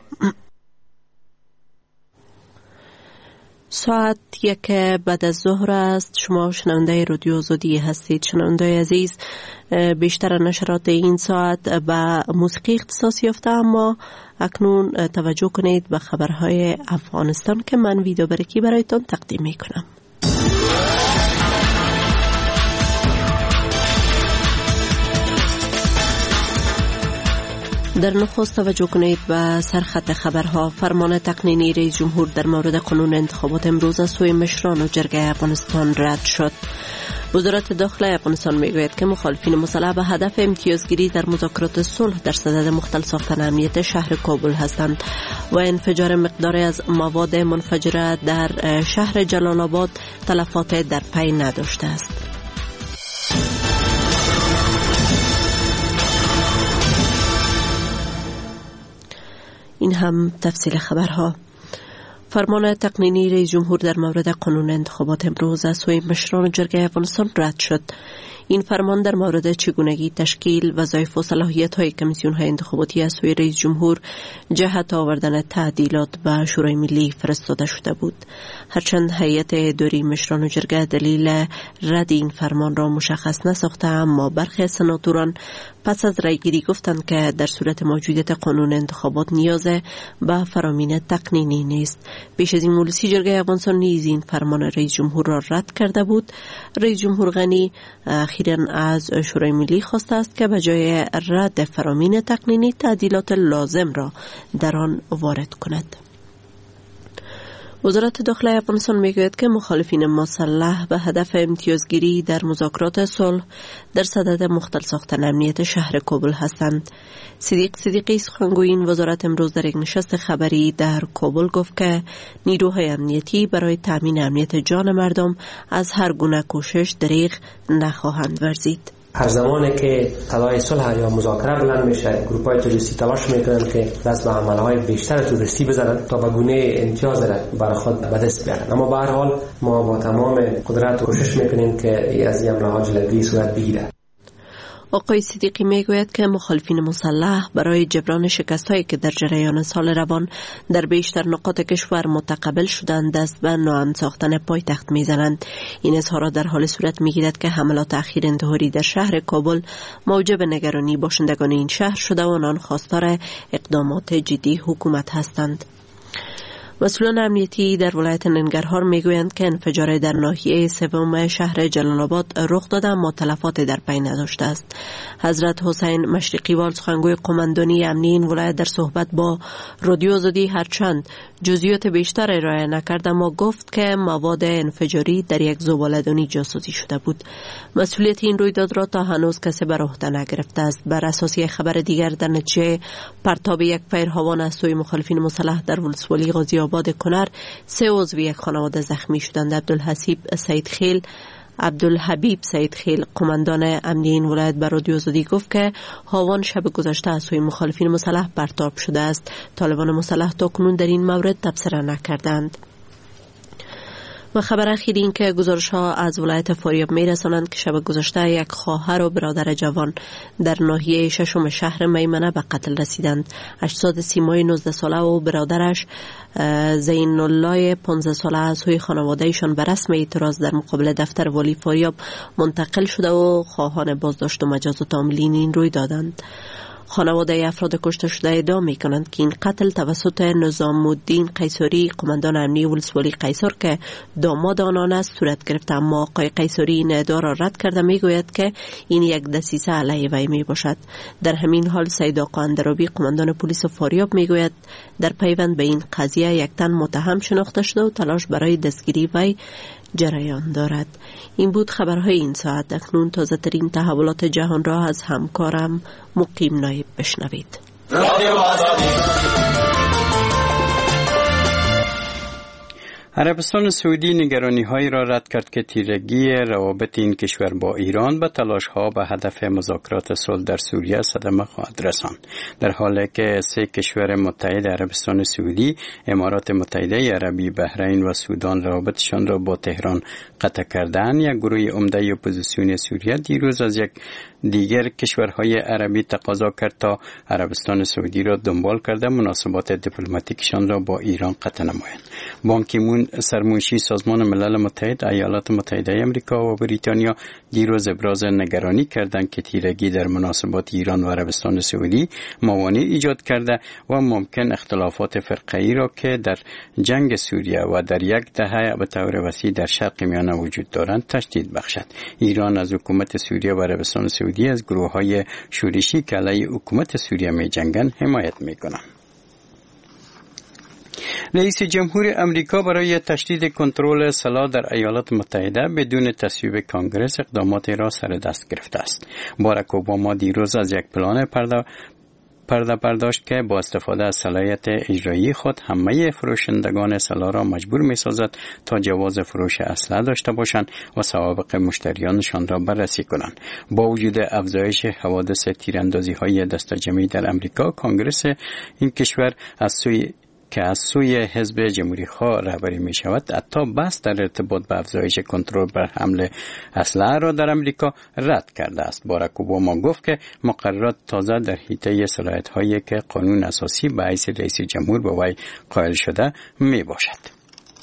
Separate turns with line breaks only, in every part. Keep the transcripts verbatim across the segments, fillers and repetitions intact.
ساعت یک بعد از ظهر است. شما شنونده رادیو آزادی هستید. شنونده عزیز، بیشتر نشرات این ساعت به موسیقی اختصاص یافته، اما اکنون توجه کنید به خبرهای افغانستان که من ویدیو برکی برایتان تقدیم می کنم. در نخست توجه کنید به سرخط خبرها. فرمان تقنینی رئیس جمهور در مورد قانون انتخابات امروز از سوی مشران و جرگه افغانستان رد شد. وزارت داخله افغانستان میگوید که مخالفین مسلح به هدف امتیازگیری در مذاکرات صلح در صدد مختل ساختن امنیت شهر کابل هستند و انفجار مقداری از مواد منفجره در شهر جلال آباد تلفات در پی نداشته است. این هم تفصیل خبرها. فرمان تقنینی رئیس جمهور در مورد قانون انتخابات امروز از سوی مشران جرگه افغانستان رد شد. این فرمان در مورد چگونگی تشکیل وظایف و صلاحیت های کمیسیون های انتخاباتی از سوی رئیس جمهور جهت آوردن تعدیلات به شورای ملی فرستاده شده بود. هرچند هیئت اداری مشران جرگه دلیل رد این فرمان را مشخص نساخته، اما برخی سناتوران پس از رایگیری گفتند که در صورت موجودیت قانون انتخابات نیاز به فرامین تقنینی نیست. پیش از این مجلس جرگه افغانستان نیز این فرمان رئیس جمهور را رد کرده بود. رئیس جمهور غنی اخیراً از شورای ملی خواسته است که به جای رد فرامین تقنینی تعدیلات لازم را در آن وارد کند. وزارت داخله افغانستان میگوید که مخالفین مسلح به هدف امتیازگیری در مذاکرات صلح در صدد مختل ساختن امنیت شهر کابل هستند. صدیق صدیقی سخنگوی این وزارت امروز در یک نشست خبری در کابل گفت که نیروهای امنیتی برای تامین امنیت جان مردم از هر گونه کوشش دریغ نخواهند ورزید.
هر زمانی که طلای صلح یا مذاکره بلند میشه، گروپ‌های تروریستی تلاش میکنن که دست به عملهای بیشتر تروریستی بزنن تا به گونه امتیاز را برای خود به دست بیارن. اما به هر حال ما با تمام قدرت کوشش میکنیم که از این عملها جلوگیری صورت بگیره.
آقای صدیقی میگوید که مخالفین مسلح برای جبران شکست‌هایی که در جریان سال روان در بیشتر نقاط کشور متقبل شدند دست به نوآن ساختن پایتخت میزنند. این اظهارات در حال صورت میگیرد که حملات اخیر انتحاری در شهر کابل موجب نگرانی باشندگان این شهر شده و آنان خواستار اقدامات جدی حکومت هستند. مسئولان امنیتی در ولایت ننگرهار میگویند که انفجار در ناحیه سوم شهر جلال آباد رخ داده اما تلفات در پی نداشته است. حضرت حسین مشرقی وال سخنگوی قماندانی امنی این ولایت در صحبت با رادیو آزادی هرچند جزئیات بیشتر ارائه نکرد اما گفت که مواد انفجاری در یک زباله‌دانی جاسازی شده بود. مسئولیت این رویداد را تا هنوز کسی بر عهده نگرفته است. بر اساس یک خبر دیگر در نتیجه پرتاب یک فیرهوان از سوی مخالفین مسلح در ولسوالی غازی آباد کنر سه عضو یک خانواده زخمی شدند. عبدالحسیب سید خیل عبدالحبیب سید خیل قماندان امنی این ولایت بر رادیو آزادی گفت که هاوان شب گذشته از سوی مخالفین مسلح پرتاب شده است. طالبان مسلح تا کنون در این مورد تبصره نکردند. و خبر اخیر این که گزارش ها از ولایت فاریاب می رسانند که شب گذشته یک خواهر و برادر جوان در ناحیه ششم شهر میمنه به قتل رسیدند. اجساد سیمای نوزده ساله و برادرش زین الله پانزده ساله از سوی خانوادهشان به رسم اعتراض در مقابل دفتر والی فاریاب منتقل شده و خواهان بازداشت و مجازات عاملین این روی دادند. خانواده افراد کشته شده ادعا می‌کنند که این قتل توسط نظام الدین قیصری قماندان امنی ولسوالی قیصر که داماد آنان است صورت گرفته، اما آقای قیصری این ادعا را رد کرده میگوید که این یک دسیسه علیه وی می باشد. در همین حال سید آقا اندرابی قماندان پلیس فاریاب میگوید در پیوند به این قضیه یک تن متهم شناخته شده و تلاش برای دستگیری وی جریان دارد. این بود خبرهای این ساعت. اکنون تازه ترین تحولات جهان را از همکارم مقیم نایب بشنوید.
عربستان سعودی نگرانی‌هایی را رد کرد که تیرگی روابط این کشور با ایران به تلاش‌ها به هدف مذاکرات صلح در سوریه صدمه خواهد رساند، در حالی که سه کشور متحد عربستان سعودی، امارات متحده عربی، بحرین و سودان روابطشان را با تهران قطع کردند. یک گروه عمده اپوزیسیون سوریه دیروز از یک دیگر کشورهای عربی تقاضا کرد تا عربستان سعودی را دنبال کرده مناسبات دیپلماتیکشان را با ایران قطع نمایند. بان کی مون سرمنشی سازمان ملل متحد، ایالات متحده آمریکا و بریتانیا دیروز ابراز نگرانی کردند که تیرگی در مناسبات ایران و عربستان سعودی موانع ایجاد کرده و ممکن اختلافات فرقه‌ای را که در جنگ سوریه و در یک دهه به طور وسیع در شرق میانه وجود دارند تشدید بخشد. ایران از حکومت سوریه و عربستان سعودی از گروه‌های شورشی که علیه حکومت سوریه می‌جنگند حمایت می‌کنند. رئیس جمهور امریکا برای تشدید کنترل سلاح در ایالات متحده بدون تصویب کانگرس اقداماتی را سر دست گرفته است. باراک اوباما دیروز از یک پلان پرده پرده برداشت که با استفاده از صلاحیت اجرایی خود همه فروشندگان سلاح را مجبور می سازد تا جواز فروش اسلحه داشته باشند و سوابق مشتریانشان را بررسی کنند. با وجود افزایش حوادث تیراندازی های دست جمعی در امریکا، کانگرس این کشور از سوی که از سوی حزب جمهوری خواه رهبری می شود حتی بحث در ارتباط به افزایش کنترل بر حمل اسلحه را در امریکا رد کرده است. باراک اوباما گفت که مقررات تازه در حیطه صلاحیت هایی که قانون اساسی به حیث رئیس جمهور به وی قائل شده می باشد.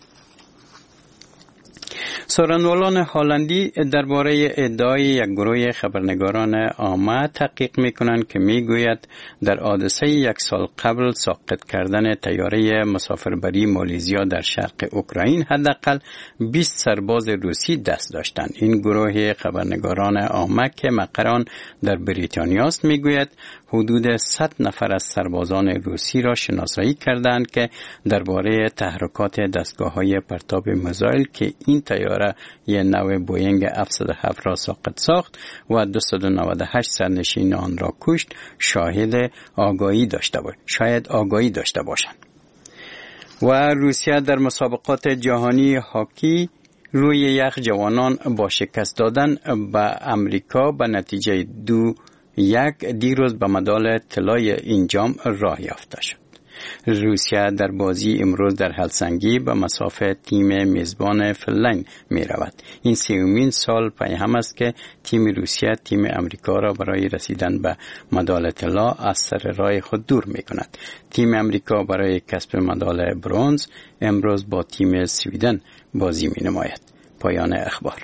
سخنرانان هلندی درباره ادعای یک گروه خبرنگاران عامه تحقیق می‌کنند که می‌گوید در حادثه یک سال قبل ساقط کردن طیاره مسافربری مالزیا در شرق اوکراین حداقل بیست سرباز روسی دست داشتند. این گروه خبرنگاران عامه که مقر آن در بریتانیا است می‌گوید حدود صد نفر از سربازان روسی را شناسایی کردند که درباره تحرکات دستگاه‌های پرتاب میزایل که این طیاره یک نوع بوینگ هفتصد و هفت را ساقط ساخت و دویست و نود و هشت سرنشین آن را کشت شاهد آگاهی داشته باشند شاید آگاهی داشته باشند. و روسیه در مسابقات جهانی هاکی روی یخ جوانان با شکست دادن به امریکا به نتیجه دو یک دیروز به مدال طلای این جام راه یافته شد. روسیه در بازی امروز در هلسنگی به مسافه تیم میزبان فنلند می رود. این سومین سال پی هم است که تیم روسیه تیم امریکا را برای رسیدن به مدال طلا از سر راه خود دور می کند. تیم امریکا برای کسب مدال برنز امروز با تیم سویدن بازی می نماید. پایان اخبار.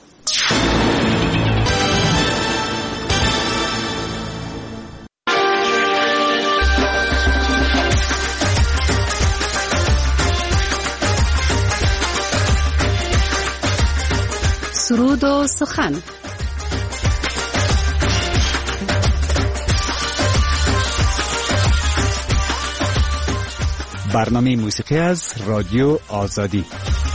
سرود و سخن.
برنامه موسیقی از رادیو آزادی.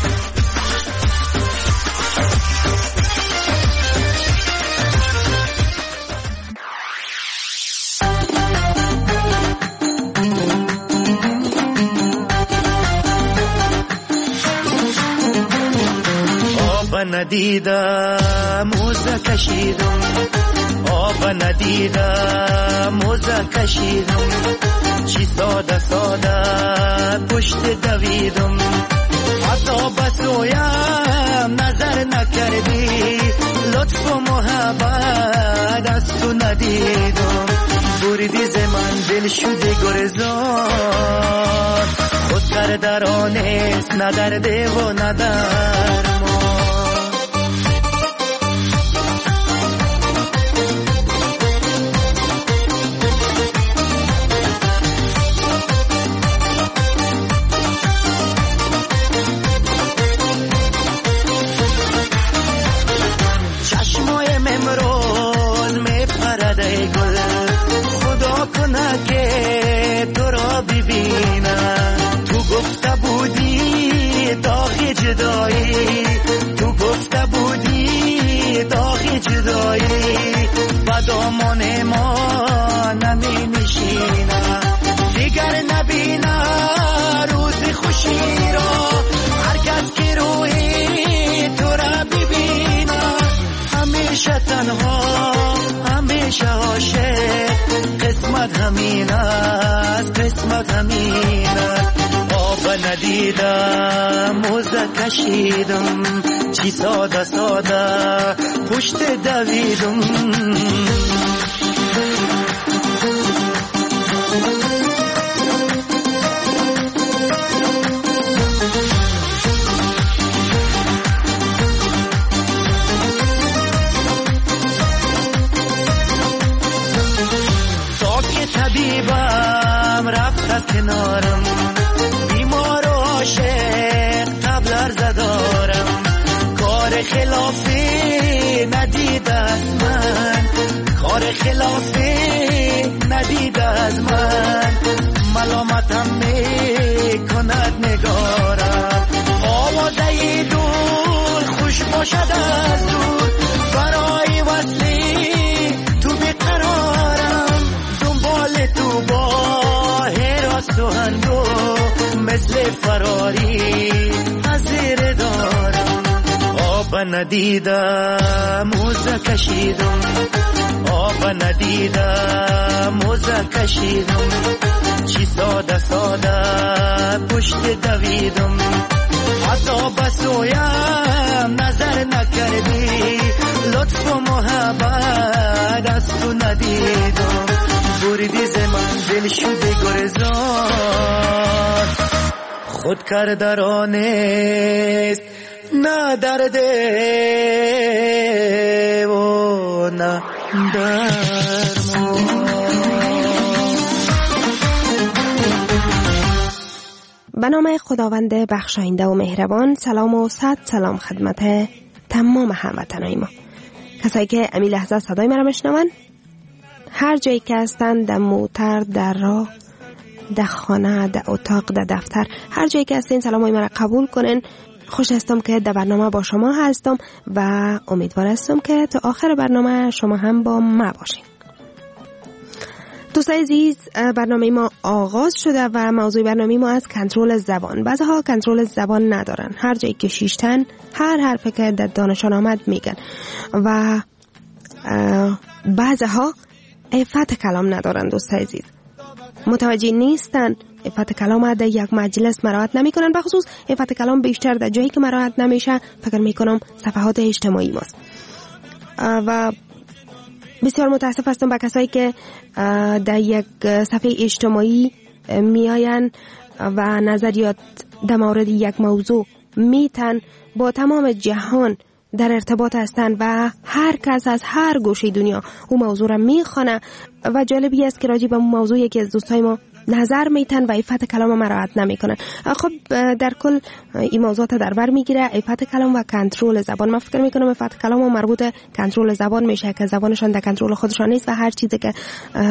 ندیدم موزه کشیدم آب ندیدم موزه کشیدم چی ساده ساده پشت دویدم حتی بسویم نظر نکردی لطف و محبت از تو ندیدم بردی ز من دل شده گرزان خود دردرانست ندرده و ندرمان که تو را ببینم تو گفته بودی داغ جدایی تو گفته بودی داغ جدایی و دامان ما نمی نشینم دیگر نبینم روز خوشی را هر کس که روی تو را ببینم همیشه تنها همیشه عاشق قسمت همین است قسمت همین است آب ندیدم موزه کشیدم چی ساده ساده پشت دویدم تا که طبیبم رفت کنارم بیمار و عاشق تبلر زدارم کار خلافی ندید از من کار خلافی ندید از من ملامتم میکند نگارم آوازه دور خوش باشد از دور برای وصلی تو بیقرارم دنبال تو با هراس و هندو مثل فراری از زیر دارم آب ندیدم موزه کشیدم آب ندیدم موزه کشیدم چی ساده ساده پشت دویدم حتی بسویم نظر نکردی لطف و محبت از تو ندیدم بردی ز من دل شده گرزان خود کردرانست نه درده و نه درمان.
به نام خداوند بخشاینده و مهربان. سلام و صد سلام خدمت تمام هموطنای ما، کسایی که امی لحظه صدای مرا میشنون هر جایی که هستن، در موتر، در راه، در خانه، در اتاق، در دفتر، هر جایی که هستین سلامای مرا قبول کنین. خوش هستم که در برنامه با شما هستم و امیدوار هستم که تا آخر برنامه شما هم با ما باشین. دوستای عزیز، برنامه ما آغاز شده و موضوع برنامه ما از کنترل زبان. بعضی‌ها کنترل زبان ندارن، هر جایی که شیشتن هر حرفی که در دانشان آمد میگن و بعضی‌ها عفت کلام ندارن. دوستای عزیز، متوجه نیستن عفت کلام در یک مجلس مراعات نمیکنن، به خصوص عفت کلام بیشتر در جایی که مراعات نمیشه فکر میکنم صفحات اجتماعی ماست و بسیار متاسف هستم با کسایی که در یک صفحه اجتماعی میاین و نظریات در مورد یک موضوع میتن، با تمام جهان در ارتباط هستند و هر کس از هر گوشه دنیا اون موضوع را میخونه و جالبی است که راجع به اون موضوع یکی از دوستای ما نظر میتن و عفت کلام مراعات نمیکنن. خب در کل این موضوعات در بر میگیره عفت کلام و کنترل زبان. من فکر میکنم عفت کلام مربوط کنترل زبان میشه که زبانشان در کنترل خودشان نیست و هر چیزی که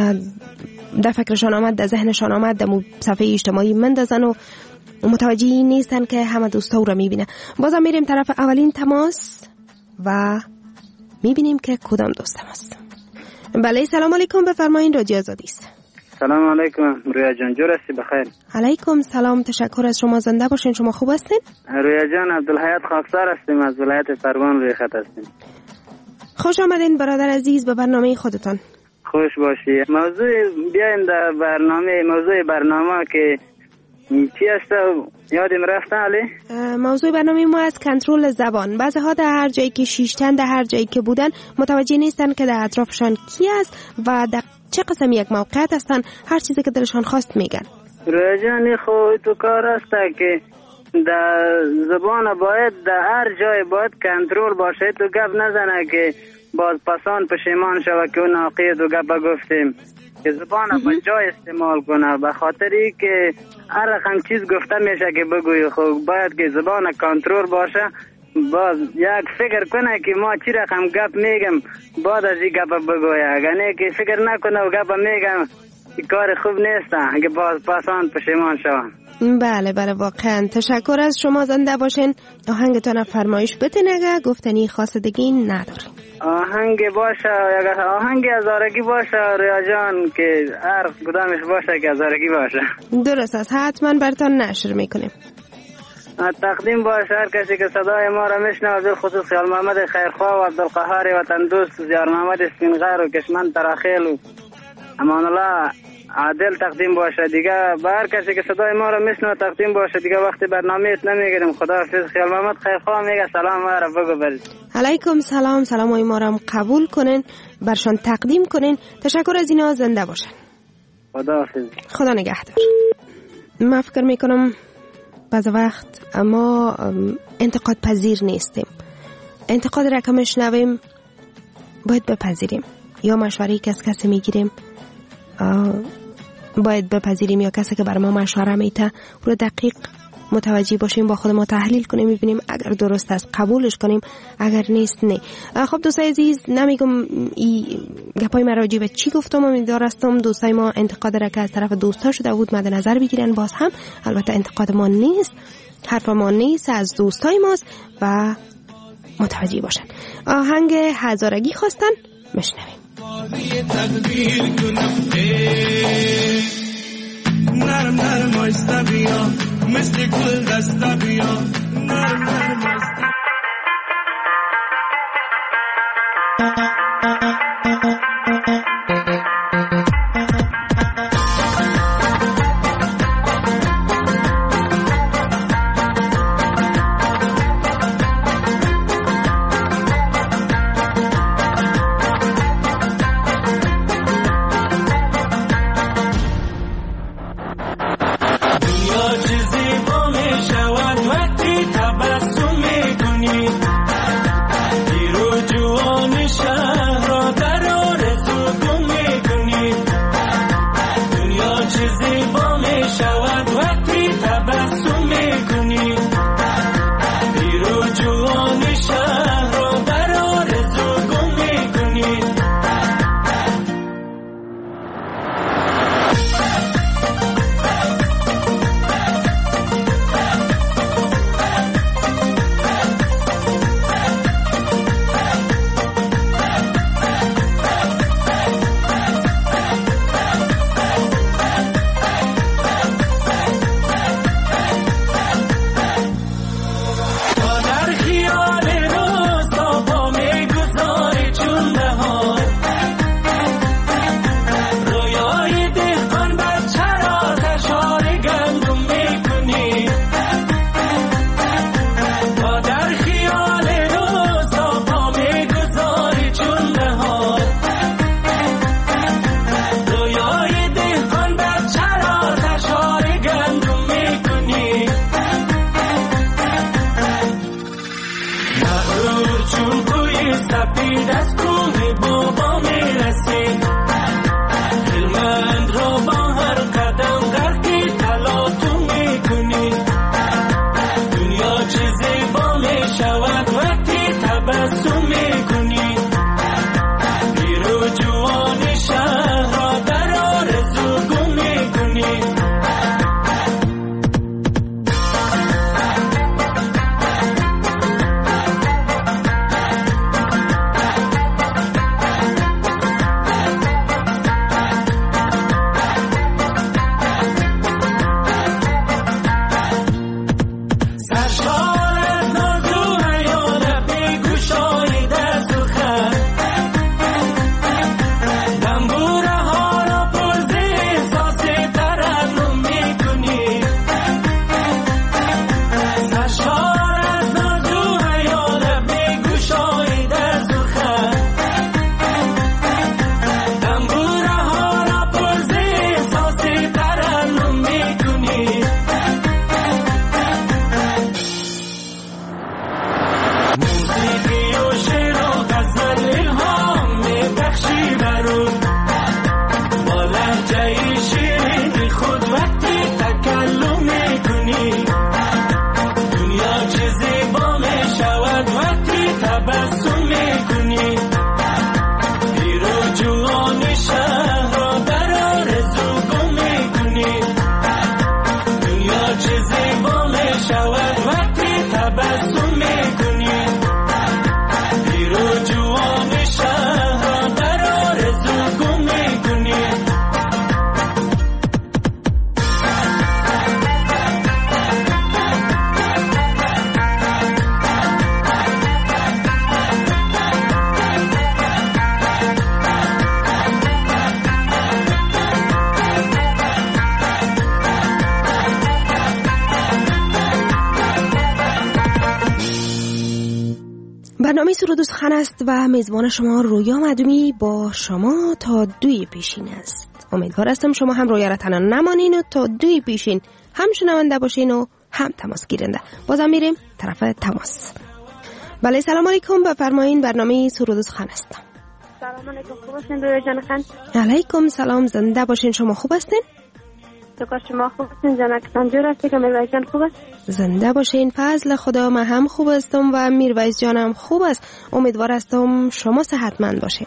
در فکرشان آمد، در ذهنشان آمد، در صفحه اجتماعی مندازن و متوجه نیستن که همه دوستا رو میبینه. بازم میریم طرف اولین تماس و میبینیم که کدام دوستم است. بله، سلام علیکم، بفرمایید، رادیو آزادی است.
سلام علیکم رویا جان، جور هستی؟ بخیر.
علیکم سلام، تشکر از شما، زنده باشین. شما خوب هستین؟
رویا جان، عبدالحیات خاکسار هستیم، از ولایت فرغان روی خط هستیم.
خوش آمدین برادر عزیز به برنامه خودتان.
خوش باشی. موضوع بیایم در برنامه موضوع برنامه که چی هست یادم رفته علی؟
موضوع برنامه ما از کنترل زبان. بعضی ها در هر جایی که شیشتن، در هر جایی که بودن متوجه نیستن که در اطرافشان کی است و در چه قسم یک موقعیت هستن، هر چیزی که دلشان خواست میگن.
رجانی خو تو کار است که در زبان باید در هر جای باید کنترل باشه، تو گپ نزنه که باز پسان پشیمان شوه که اون ناقید و گپ گفتیم، که زبان با جای استعمال کنه، به خاطری که هر رقم چیز گفته میشه که بگوی. خب باید که زبان کنترل باشه، باز یک فکر کنه که ما چی رقم گپ میگم بعد از این گپ بگویه، اگر نه که فکر نکنه و گپ میگم کار خوب نیست که باز پسان پشیمان شوم.
بله بله واقعا تشکر از شما، زنده باشین. آهنگتان فرمایش بتین اگر گفتنی خاصدگی نداریم.
آهنگ باشه، اگر آهنگ هزارگی باشه ریا جان، که هر کدامش باشه که هزارگی باشه.
درست است، حتما براتون نشر میکنیم.
تقدیم باشه هر کسی که صدای ما را میشنوه، به خصوص خیال محمد خیرخواه و عبدالقهار وطن دوست، زیار محمد اسفینغر و کشمن تراخیل و امان الله عادل تقدیم باشه دیگه. به هر کسی که صدای ما را میشنوه تقدیم باشه دیگه. وقتی برنامه ات نمیگیریم. خداحافظ. خیال محمد خیرخواه میگه سلام ما را بگو برید.
علیکم سلام. سلام های ما را قبول کنین، برشان تقدیم کنین. تشکر از اینا. زنده باشن.
خداحافظ.
خدا نگهدار. من فکر میکنم بعض وقت ما انتقاد پذیر نیستیم. انتقاد را که میشنویم باید بپذیریم، یا مشوره که از کسی میگیریم باید بپذیریم، یا کسی که بر ما مشوره میده رو دقیق متوجه باشیم، با خود ما تحلیل کنیم، ببینیم اگر درست است قبولش کنیم، اگر نیست نه. خب دوستای عزیز، نمیگم این گپای من راجع به چی گفتم، امیدوار هستم دوستای ما انتقاد را که از طرف دوستا شده بود مد نظر بگیرن. باز هم البته انتقاد ما نیست، حرف ما نیست، از دوستای ماست و متوجه باشن. آهنگ هزارگی خواستن، میشنویم.
نرم نرم آیسته بیا مثل گل دسته بیا نرم نرم آیسته
برنامه سرود و سخن است و میزبان شما رویا مدومی با شما تا دوی پیشین است. امیدوار هستم شما هم رویا را تنها نمانین و تا دوی پیشین هم شنونده باشین و هم تماس گیرنده. بازم میریم طرف تماس. بله سلام علیکم، بفرمایین برنامه سرود و سخن است.
سلام علیکم، خوب هستین رویا جان خان؟
علیکم سلام، زنده باشین. شما خوب هستین؟
تو که شما خوب هستین جانکتان جور هستی که میرویس جان خوب است؟
زنده باشین، فضل خدا من هم خوب هستم و میرویس جانم خوب است. امیدوار هستم شما صحتمند باشین.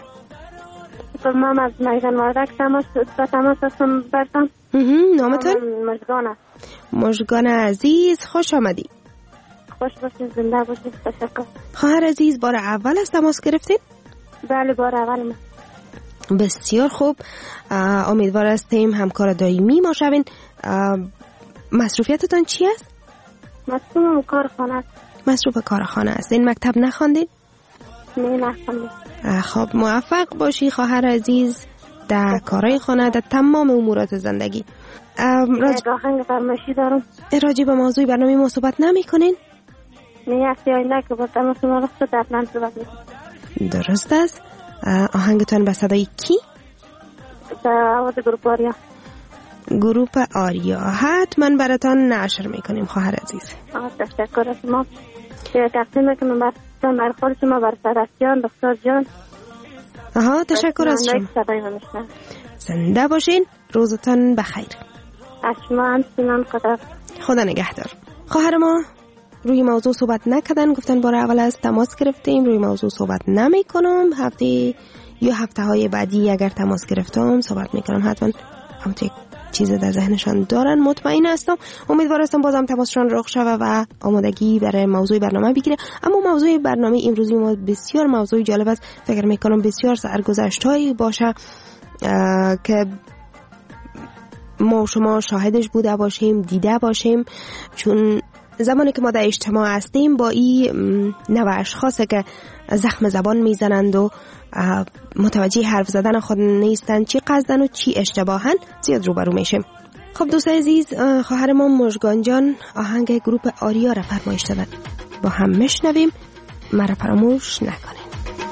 من از میدان وردک تماس با تماس هستم برتم.
نامتون؟
مژگان است.
مژگان عزیز خوش آمدی.
خوش باشین، زنده باشین. تشکر.
خواهر عزیز بار اول از تماس گرفتین؟
بله بار اول من.
بسیار خوب، امیدوار هستیم همکار دائمی ما شوین. مصروفیتتان چی است؟
مصروف کارخانه است.
مصروف کارخانه است. این مکتب نخواندید؟
نه نخواندم.
خب موفق باشی خواهر عزیز در کارهای خانه، در تمام امورات زندگی.
راج... آهنگ فرمایشی دارم.
راجع به موضوع برنامه ما صحبت نمی کنین؟
نه هفته آینده که با تماس ما رفت حتما صحبت میکنیم.
درست است. آهنگتان به صدای کی؟
به آواز گروپ آریا.
گروپ آریا حتما براتان نشر میکنیم خواهر عزیز.
تشکر از ما. تقدیم میکنم براتان بر خود شما، بر سرسیان دکتر جان.
آها تشکر از شما. زنده باشین، روزتان بخیر.
از شما هم سنان قدر.
خدا نگهدار. خواهر ما روی موضوع صحبت نکردن، گفتن بار اول از تماس گرفتیم، روی موضوع صحبت نمی کنم. هفته یا هفته های بعدی اگر تماس گرفتم صحبت میکنم. حتما همون چیز در ذهنشان دارن، مطمئن هستم. امیدوار هستم بازم تماسشان رخ شوه و آمادگی برای موضوع برنامه بگیره. اما موضوع برنامه امروزی ما بسیار موضوع جالب است. فکر میکنم بسیار سرگذشتایی باشه که ما شما شاهدش بوده باشیم، دیده باشیم، چون زمانی که ما در اجتماع هستیم با این نوع اشخاصه که زخم زبان میزنند و متوجه حرف زدن خود نیستند، چی قصدن و چی اشتباهن، زیاد روبرو میشیم. خب دوستای عزیز، خواهر ما مژگان جان آهنگ گروپ آریا را فرمایش دادن، با هم میشنویم. مرا فراموش نکنید.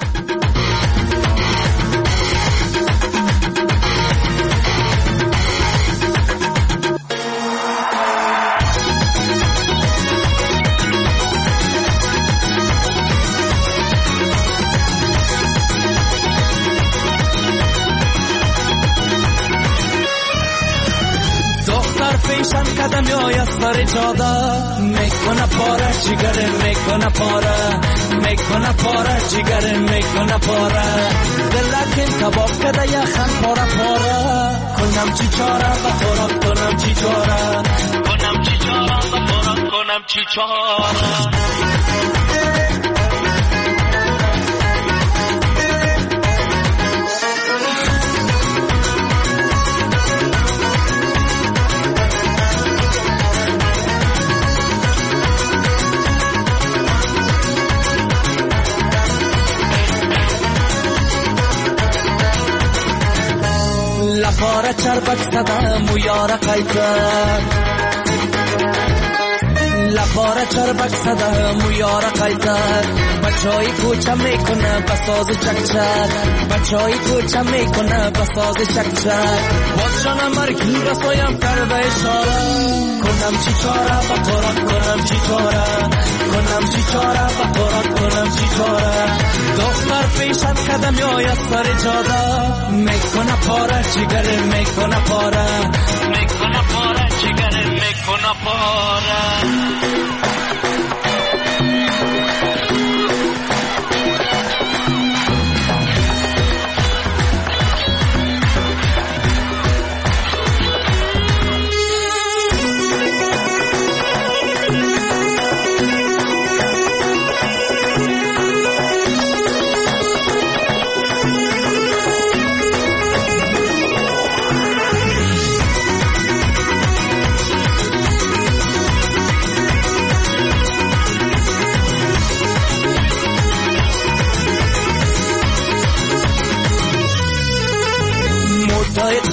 پیشم قدم یا سر جاده میکنه پاره جگره، میکنه پاره میکنه پاره جگره، میکنه پاره دلکن کباب کده یا خن پاره پاره کنم چی چاره و خوراک کنم چی چاره کنم چی چاره و خوراک کنم چی چاره. لپاره چربک زدم و یاره قیتر، لپاره چربک زدم و یاره قیتر، بچهای کوچه میکنه بساز چکچک، بچهای کوچه میکنه بساز چکچک، باز جانم مرگی رسایم کرده اشاره کنم چی چاره و قرآن کنم چی چاره کنم چی چاره و قرآن کنم چی چاره. دختر پیشم قدم یا سر جاده میکنه پاره جگره، میکنه پاره میکنه پاره جگره، میکنه پاره.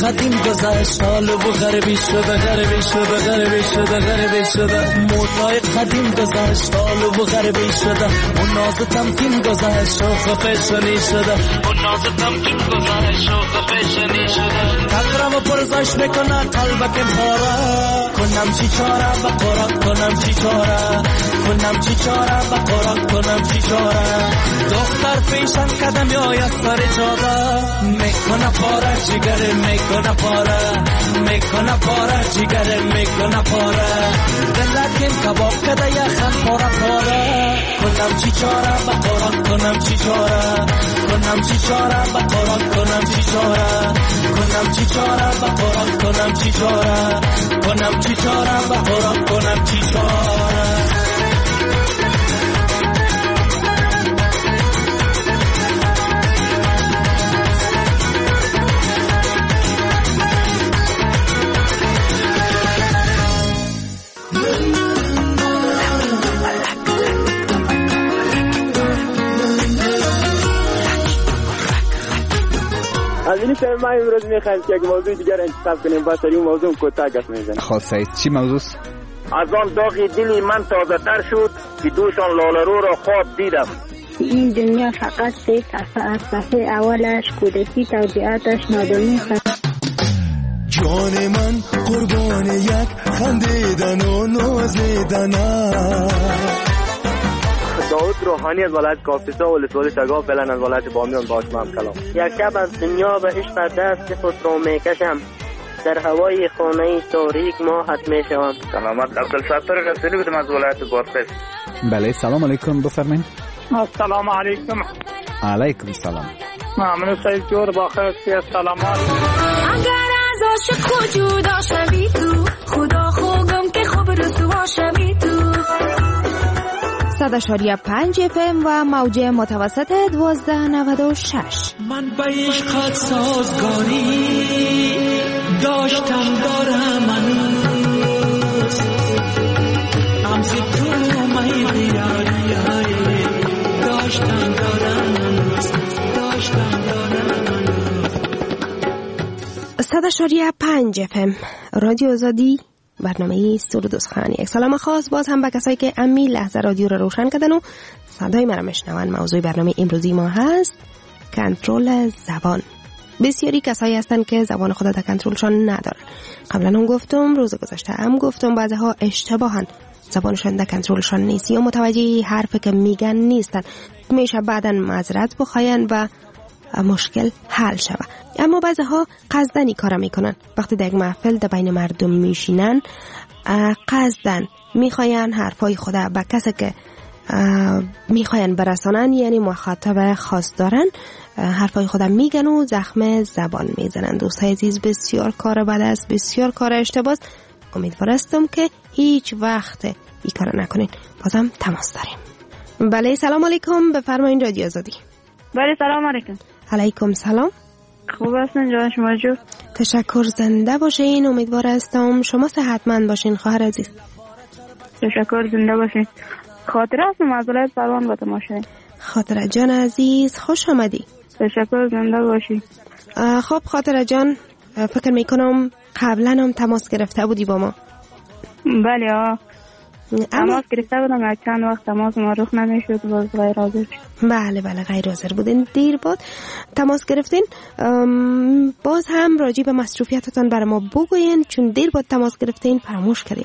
قدیم گذشت حال و غربی شده غربی شده غربی شده غربی شده موتای قدیم گذشت حال و غربی شده اون ناز تمکین گذشت شوخ فشنی شده اون ناز تمکین گذشت شوخ فشنی شده تقرم و پرزش میکنه قلبکم پاره کنم چی چاره با قرآن کنم چی چاره کنم چی چاره با قرآن کنم چی چاره دختر پیشم قدم یا یا سر جاده میکنه پاره جگر میکنه پاره میکنه پاره جگر میکنه پاره دلکم کباب کده یا خم پاره پاره کنم چی چاره با قرآن کنم چی چاره کنم چی چاره با قرآن کنم چی چاره کنم چی چاره با قرآن کنم چی چاره کنم چی چاره با قرآن کنم چی چاره
از این سر ما امروز میخوایم که یک موضوع دیگر انتخاب کنیم با سری موضوع کوتاه گپ میزنیم.
خب سعید چی موضوع است؟
از آن داغی دلی من تازه تر شد که دوشان لالرو را خواب دیدم.
این دنیا فقط سه صفحه از صفحه اولش کودکی توضیحاتش نادانی خواهد.
جان من قربان یک خندیدن و نازیدن.
داود روحانی از ولایت کاپیسا و ولسوالی شگاه فعلا از ولایت بامیان باش هم کلام.
یک شب از دنیا به عشق دست خود را میکشم، در هوای خانه تاریک ما حت میشوم.
سلامت عبدالستار رسولی بودم از ولایت بادغیس.
بله سلام علیکم بفرمایید.
السلام علیکم.
علیکم سلام.
ممنون سعید جور باخیر سلامات.
اگر از عاشق خود جدا شوی تو، خدا خوگم که خوب رسوا شوی تو.
صد اشاریه پنج اف ام و موج متوسط دوازده نود و شش.
من به عشقت سازگاری داشتم دارم هنوز، امز تو میدی یاری داشتم دارم هنوز، داشتم دارم هنوز.
صد اشاریه پنج اف ام رادیو آزادی، برنامه سرود و سخن. یک سلام خاص باز هم به کسایی که امی لحظه رادیو رو روشن کردن و صدای مرا میشنون. موضوع برنامه امروزی ما هست کنترل زبان. بسیاری کسایی هستن که زبان خود در کنترلشان ندارن. قبلا هم گفتم، روز گذشته هم گفتم، بعضی ها اشتباهن زبانشان در کنترلشان نیست یا متوجه حرف که میگن نیستن، میشه بعداً معذرت بخواین و مشکل حل شوه. اما بعضی ها قصدن کارا میکنن. وقتی در یک محفل در بین مردم میشینن قصدن میخواین حرفای خود به کسی که میخواین برسانن، یعنی مخاطب خاص دارن، حرفای خود میگن و زخم زبان میزنن. دوستای عزیز، بسیار کار بد است، بسیار کار اشتباه است. امیدوار هستم که هیچ وقت این کارا نکنین. بازم تماس داریم. بله سلام علیکم، بفرمایید رادیو آزادی.
بله سلام علیکم.
علیکم سلام.
خوب هستین جان شما جو؟
تشکر، زنده باشین. امیدوار هستم شما صحتمند باشین خواهر عزیز.
تشکر، زنده باشین. خاطره هستم از ولایت سروان با تماشای.
خاطره جان عزیز خوش آمدی.
تشکر، زنده باشی.
خب خاطره جان، فکر میکنم قبلا هم تماس گرفته بودی با ما.
بله ها، تماس گرفته بودم، یک چند وقت تماس ما رخ نمیشد، باز غیر حاضر شد.
بله بله غیر حاضر بودین، دیر بود تماس گرفتین. باز هم راجع به مصروفیتتان برای ما بگوین، چون دیر بود تماس گرفتین فراموش کردیم.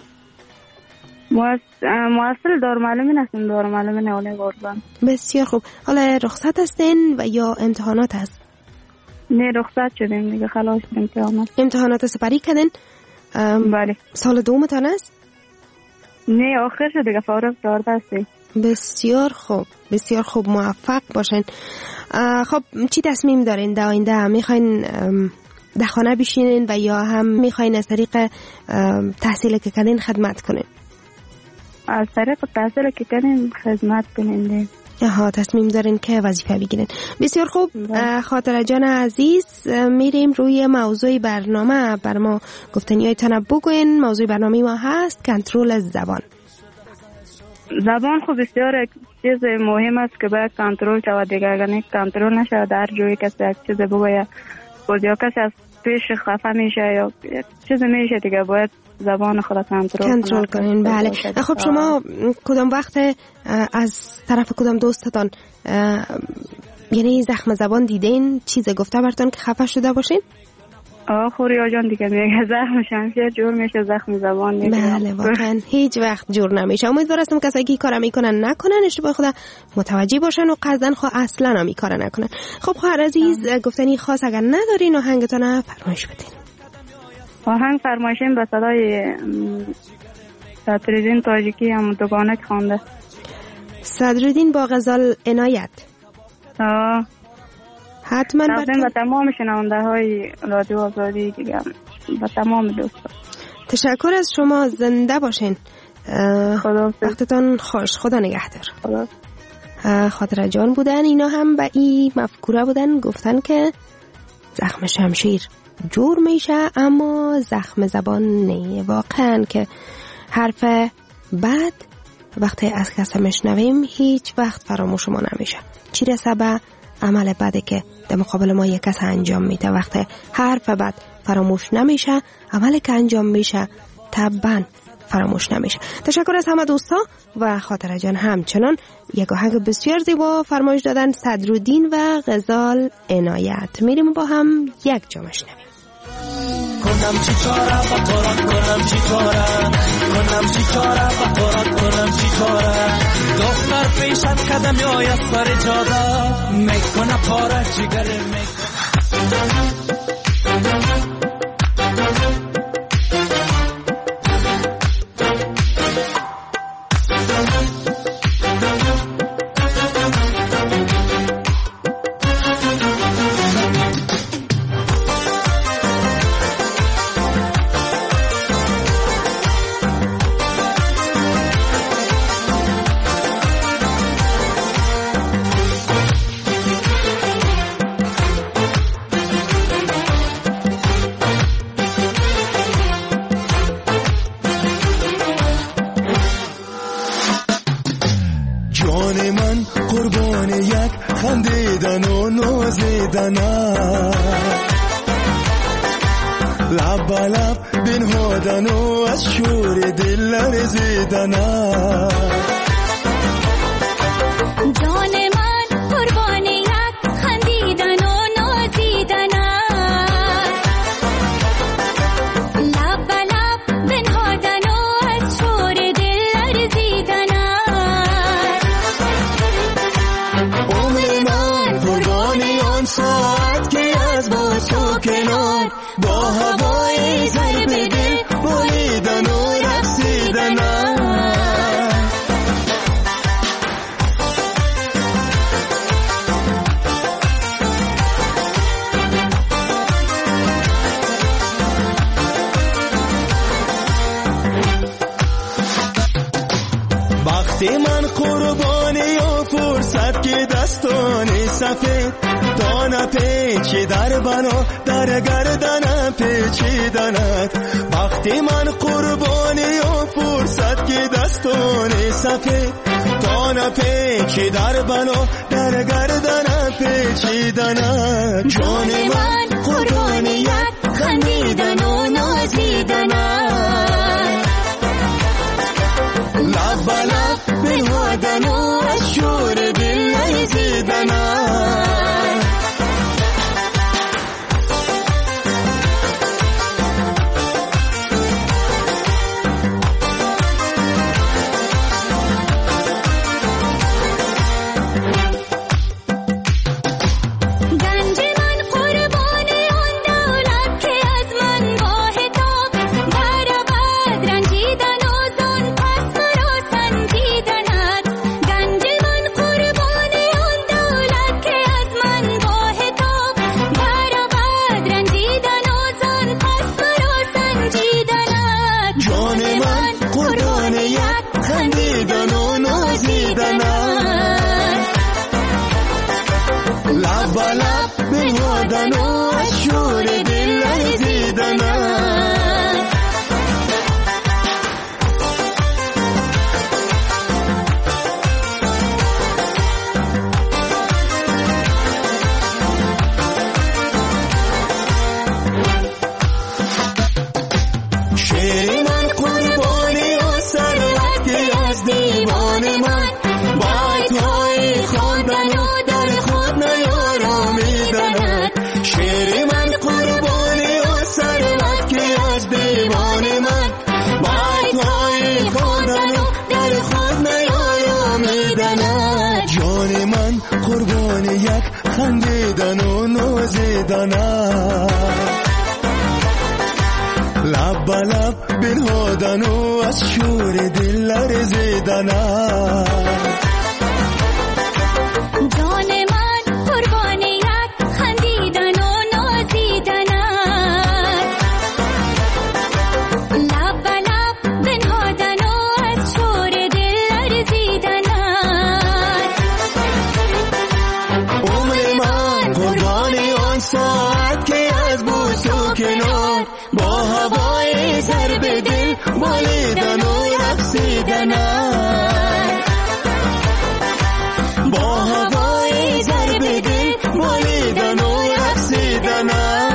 مواصل دار معلومی هستیم، دار معلومی نوله قربان.
بسیار خوب. حالا رخصت هستین و یا امتحانات هست؟
نه رخصت شدیم دیگه، خلاص امتحانات.
امتحانات سپری کردین؟
بله.
سال دومتان است؟
نه آخر شد دیگه، فارغ دارده هستی.
بسیار خوب، بسیار خوب، موفق باشین. خب چی تصمیم دارین در آینده؟ میخواین در خانه بشینین و یا هم میخواین از طریق تحصیل که کردین خدمت کنین؟
از طریق تحصیل که کردین خدمت کنین.
ها، تصمیم دارین که وظیفه بگیرین. بسیار خوب. خاطره جان عزیز، میریم روی موضوع برنامه. بر ما گفتنیایتان بگوین. موضوع برنامه ما هست کنترل زبان.
زبان خب بسیار چیز مهم است که باید کنترل شود دیگه. اگر کنترل نشود در جوی کسی یک چیز بگوید، باز یا کسی از پیش خفه میشه یا چیز میشه دیگه باید زبان خود کنترل
کنترل کنین. بله. خب شما کدام وقت از طرف کدام دوستتان یعنی زخم زبان دیدین چیز گفته براتون که خفه شده باشین؟
آه خوریا جان دیگه میگه زخم شمشیر جور میشه زخم زبان میگه.
بله واقعا هیچ وقت جور نمیشه. امیدوارم کسایی که کارا میکنن نکنن، اشتباه خدا متوجه باشن و قصدن خو اصلا هم این کارا نکنن. خب خواهر عزیز گفتنی خاص اگر ندارین آهنگتون فرمایش بدین.
آهنگ فرمایشیم به صدای صدرالدین تاجیکی هم دوگانه خوانده.
صدرالدین با غزال عنایت.
آه
حتما
به تمام شنونده های رادیو آزادی دیگه، به تمام دوستان
تشکر از شما. زنده باشین.
خدا
وقتتان خوش. خدا نگهدار.
خدا.
خاطره جان بودن. اینا هم به این مفکوره بودن، گفتن که زخم شمشیر جور میشه اما زخم زبان نه. واقعا که حرف بد وقتی از کسی میشنویم هیچ وقت فراموش ما نمیشه، چی رسه به عمل بده که در مقابل ما یک کس انجام میده. وقتی حرف بد فراموش نمیشه، عمل که انجام میشه طبعا فراموش نمیشه. تشکر از همه دوستا و خاطره جان همچنان یک آهنگ بسیار زیبا فرمایش دادن، صدرالدین و غزال عنایت. میریم با هم یک جا بشنویم.
کنم چی کاره بقرات کنم چی کاره کنم چی کاره بقرات کنم چی کاره دختر پیشت قدم یا یا سر جاده میکنه پاره جگر میکنه.
شیر من قربانی و ثروت که از دیوان من باید های خواندن و در خود نیارامیدند شیر من قربانی و ثروت که از دیوان من باید های خواندن و در خود نیارامیدند جان من قربان یک خندیدن و نازیدن لب به لب بنهادن و از شور دل لرزیدن
جان من قربان یک خندیدن و نازیدن لب به لب بنهادن و از شور دل لرزیدن
عمر من قربانی آن ساعت که از بوس و کنار با هوای ضرب دل بالیدن و رقصیدن با هوای ضرب دل بالیدن و رقصیدن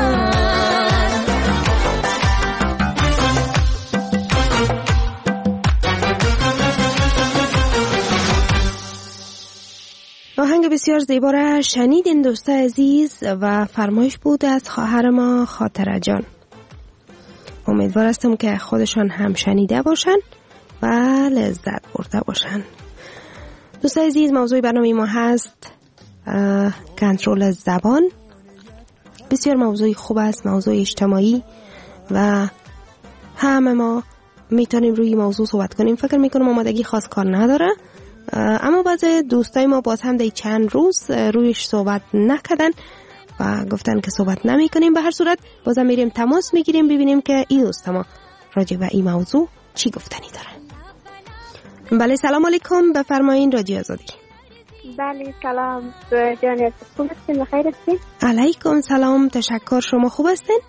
آهنگ بسیار زیبا را شنیدین دوستان عزیز و فرمایش بود از خواهر ما خاطره جان. امیدوار هستم که خودشان هم شنیده باشن و لذت برده باشن. دوستان عزیز موضوع برنامه ما هست کنترل زبان. بسیار موضوع خوب است، موضوع اجتماعی و همه ما میتونیم روی موضوع صحبت کنیم. فکر میکنم آمادگی خاص کار نداره، اما بعض دوستای ما باز هم در چند روز رویش صحبت نکردن و گفتن که صحبت نمی کنیم. به هر صورت بازم میریم تماس میگیریم ببینیم که این دوست ما راجع به این موضوع چی گفتنی دارن. بله سلام علیکم، بفرمایین رادیو آزادی.
بله سلام جان، خوب هستین؟ بخیر هستین؟
علیکم سلام، تشکر. شما خوب هستین؟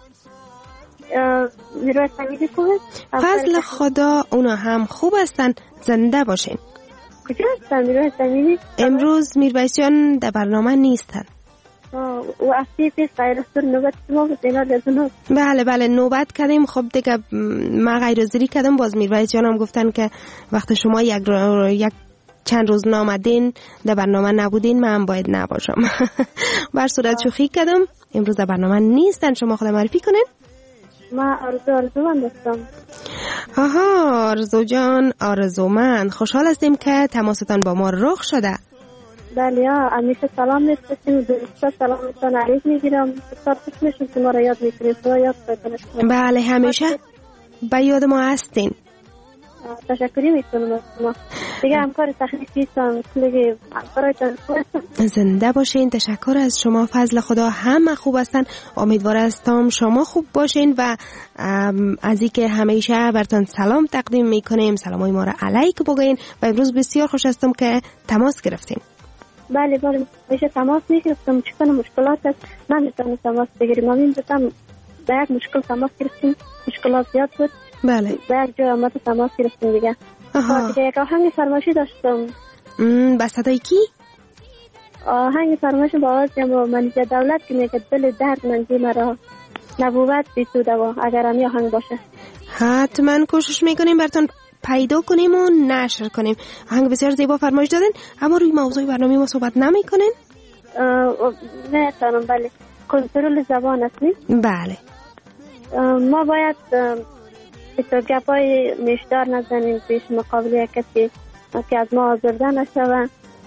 میرویس امیدی خوب است؟
فضل خدا اونا هم خوب هستن، زنده باشین.
کجا هستن میرویس امیدی؟
امروز میرویسیان در برنامه نیستن.
و افتی پیش غیر سر نوبت شما بود اینا لازم.
بله بله نوبت کردیم. خب دیگه ما غیر حاضری کردم، باز میرویس جان هم گفتن که وقت شما یک یک چند روز نامدین در برنامه نبودین من باید نباشم. بر صورت شوخی کردم، امروز در برنامه نیستن. شما خود معرفی کنین.
ما آرزو آرزومند هستم.
آها آرزو جان آرزومند، خوشحال هستیم که تماستان با ما رخ شده.
بله همیشه سلام می‌فرستیم و دوستا سلامتان علیک میگیرم. بسیار خوش میشم که ما را یاد میکنیم. خدا یاد کنه.
بله همیشه به یاد ما هستین.
تشکری میکنم از شما. دیگه همکار تخلیقیتان کلیگی برایتان خوب هستم.
زنده باشین. تشکر از شما. فضل خدا همه خوب هستن. امیدوار هستم شما خوب باشین و از اینکه همیشه براتون سلام تقدیم میکنیم. سلامای ما را علیک بگین و امروز بسیار خوش هستم که تماس گرفتین.
بله بله میشه تماس میگرفتم، چون مشکلات هست نمیتونم تماس بگیریم. همین بودم به یک مشکل تماس گرفتیم، مشکلات زیاد بود.
بله
به یک جا آمد تماس گرفتیم دیگه. آها دیگه یک آهنگ فرمایشی داشتم.
به صدای کی؟
آهنگ فرمایش با آواز منیجه دولت که میگه دل درد منجی مرا نبوت بیسوده و اگر همی آهنگ باشه
حتما کوشش میکنیم براتون پیدا کنیم و نشر کنیم. آهنگ بسیار زیبا فرمایش دادن، اما روی موضوع برنامه ما صحبت نمی کنین؟
نه تانم. بله کنترل زبان است نی؟
بله
ما باید تو گپای میشدار نزنیم پیش مقابل کسی که از ما آزرده نشوه.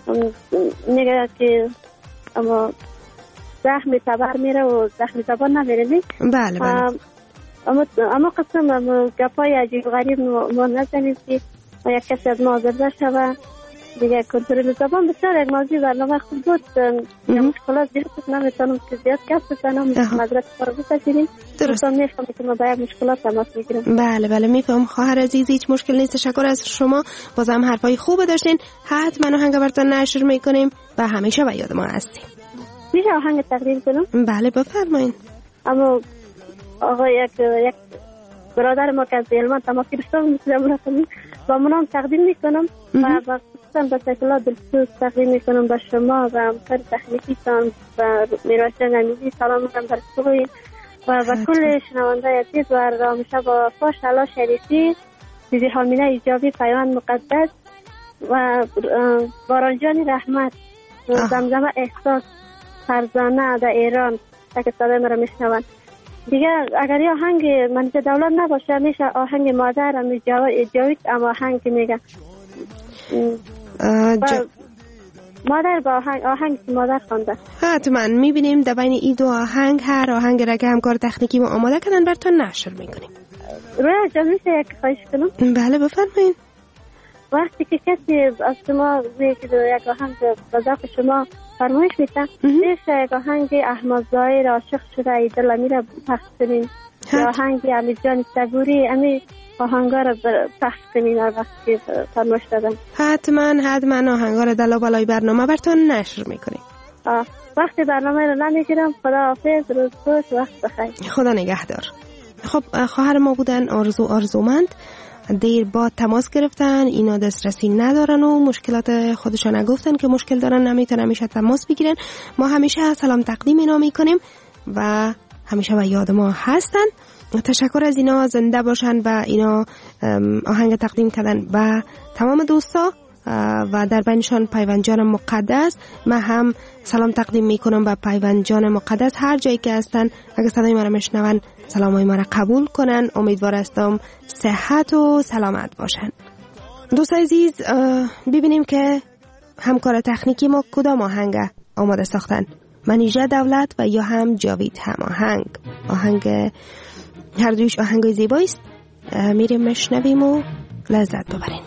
میگه که اما زخم تبر میره و زخم زبان نمیره نی؟
بله بله
اما اما قسم اما گپای عجیب غریب ما نزنیم که یک کسی از ما آزرده شوه. دیگه کنترل زبان بسیار یک موضوع برنامه خوب بود. یا مشکلات زیاد بود، نمیتونم که زیاد کس بزنم، مدرک فرقی بگیریم. درست میفهم که ما باید مشکلات تماس میگیرم.
بله بله میفهم خواهر عزیز، هیچ مشکل نیست. تشکر از شما، بازم حرفای خوب داشتین. حتما آهنگ براتون نشر میکنیم و همیشه به یاد ما هستیم.
میشه آهنگ تقدیم کنم؟
بله بفرمایید.
اما آقا یک یک برادر ما که از هلمند تماس گرفته بود با منم تقدیم میکنم و با خصوصا با سیکلا دلسوز تقدیم میکنم با شما و همکار تخلیقیتان و میرویس امیدی. سلام میکنم بر شما و به کل شنونده عزیز و رامشه با وفا شلا شریفی بیبی حامیله ایجابی پیوند مقدس و بارانجان رحمت زمزمه احساس فرزانه در ایران که صدای مرا میشنوند. دیگه اگر یه آهنگ منیژه دولت نباشه میشه آهنگ مادر هم جاوید اما آهنگ میگه مادر با آهنگ آهنگ مادر خونده.
حتما میبینیم در بین این دو آهنگ هر آهنگ را که همکار تکنیکی ما آماده کردن براتون نشر میکنیم.
روی جان میشه یک خواهش کنم؟
بله بفرمایید.
وقتی که کسی از شما میگه یک آهنگ به ذوق شما فرمایش میتن میشه یک آهنگ احمد ظاهر عاشق شده ای دل میره پخش کنیم یا آهنگ امیر جان صبوری امی آهنگا رو پخش کنیم هر وقتی فرمایش دادن.
حتما حتما آهنگا رو دلا بالای برنامه براتون نشر میکنیم.
وقتی برنامه رو نمیگیرم خدا حافظ روز خوش وقت بخیر.
خدا نگهدار. خب خواهر ما بودن آرزو آرزومند دیر بعد تماس گرفتن، اینا دسترسی ندارن و مشکلات خودشان نگفتن که مشکل دارن نمیتونن همیشه تماس بگیرن. ما همیشه سلام تقدیم اینا میکنیم و همیشه به یاد ما هستن. تشکر از اینا، زنده باشن و اینا آهنگ تقدیم کردن به تمام دوستا و در بینشان پیوند جان مقدس. من هم سلام تقدیم میکنم به پیوند جان مقدس هر جایی که هستن. اگه صدای ما را میشنون سلامای ما را قبول کنن. امیدوار هستم صحت و سلامت باشن. دوست عزیز ببینیم که همکار تکنیکی ما کدام آهنگ آماده ساختن، منیژه دولت و یا هم جاوید هم آهنگ آهنگ هر دویش آهنگای زیبایی است. میریم مشنویم و لذت ببرین.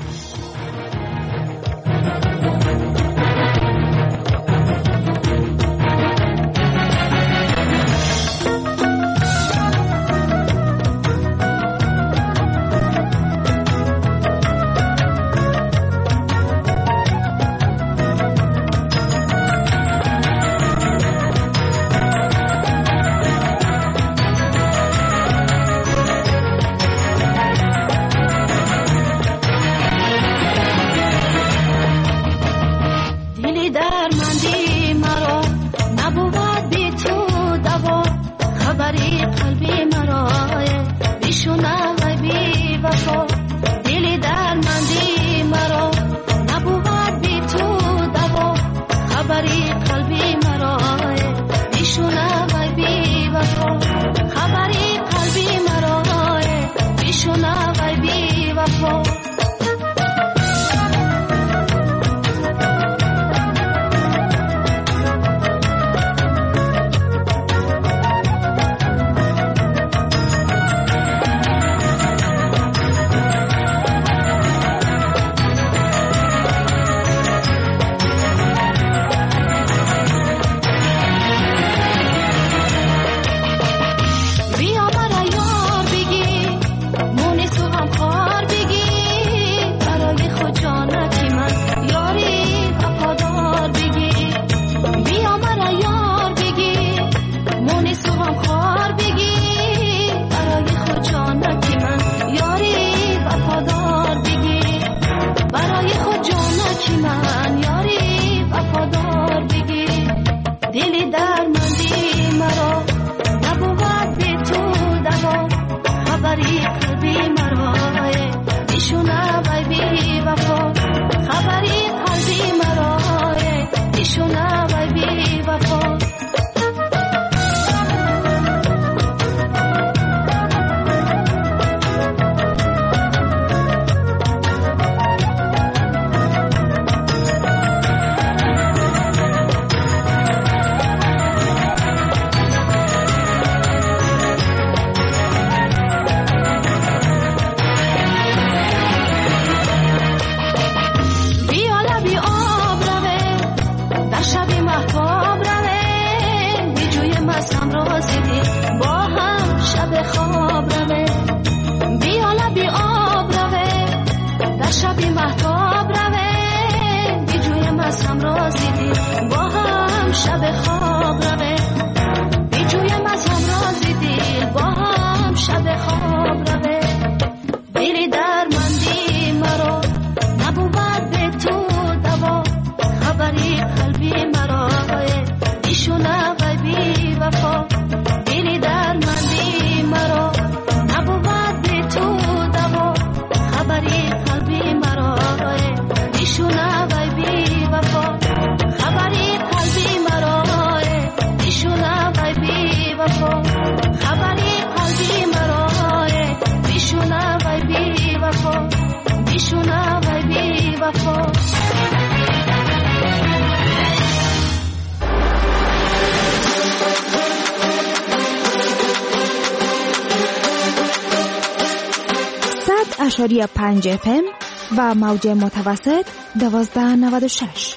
بیا مرا یار بگی مونس و هم خار بگی بیشونه و بی وفا.
صد اشاری پنج اف ام و موج متوسط دوازده نود و شش.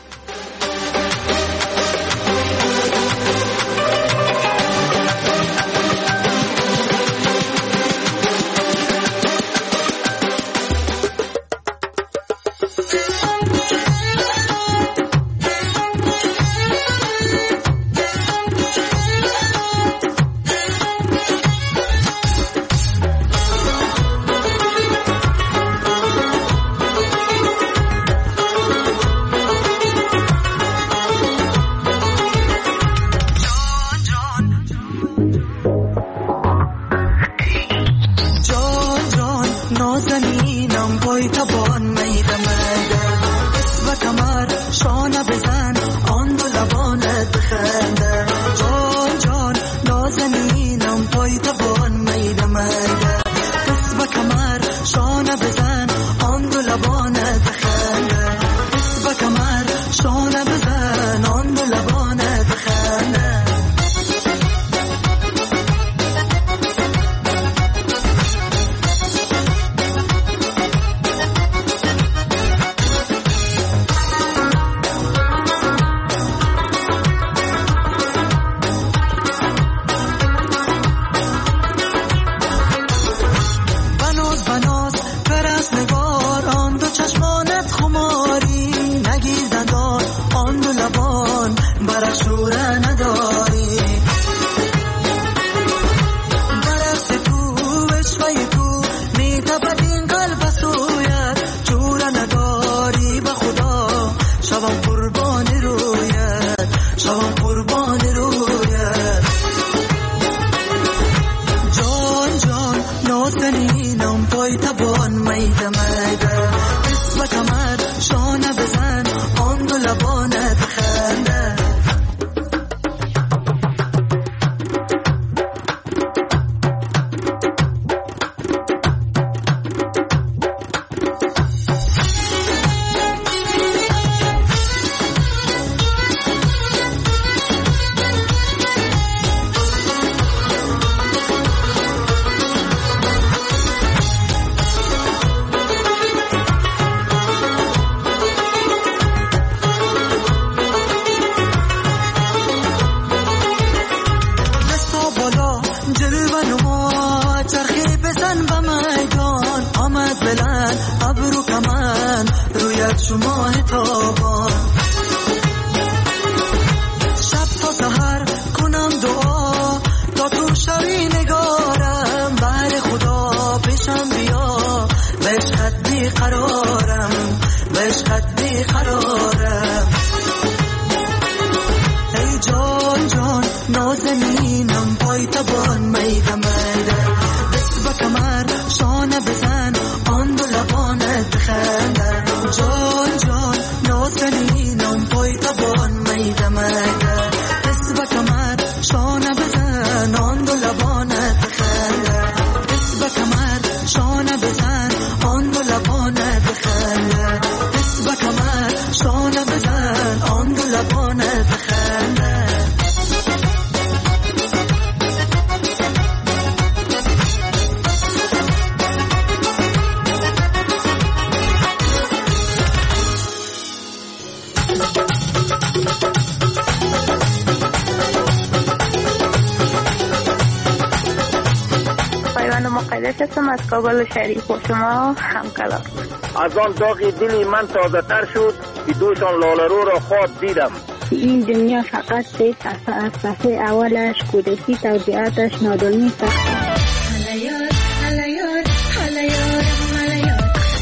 از کابل شریف و شما همکلام.
از آن داغی دلی من تازه تر شد که دوشان لالرو را خواب دیدم.
این دنیا فقط سه صفحه از صفحه اولش کودکی توضیحاتش نادانی سخت.
هلیار هلیار هلیار هلیار